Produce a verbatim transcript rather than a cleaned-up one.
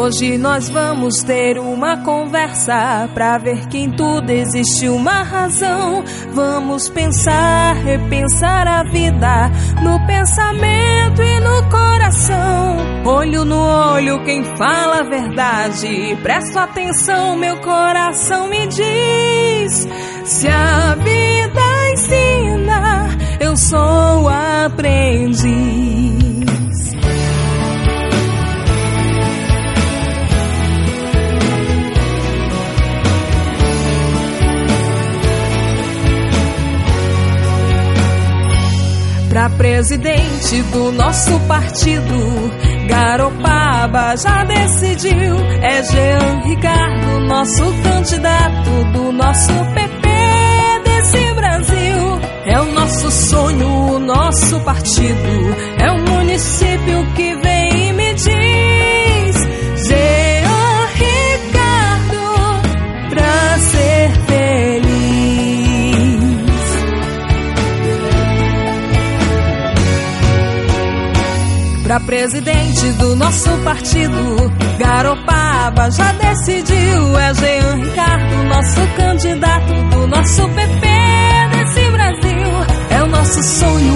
Hoje nós vamos ter uma conversa pra ver que em tudo existe uma razão. Vamos pensar, repensar a vida no pensamento e no coração. Olho no olho, quem fala a verdade. Presto atenção, meu coração me diz. Se a vida ensina, eu sou aprendiz. Pra presidente do nosso partido, Garopaba já decidiu. É Jean Ricardo, nosso candidato do nosso P P desse Brasil. É o nosso sonho, o nosso partido. É o município que vem e me diz: Jean Ricardo, pra ser feliz. Pra presidente do nosso partido, Garopaba já decidiu. É Jean Ricardo, nosso candidato do nosso P P desse Brasil. É o nosso sonho,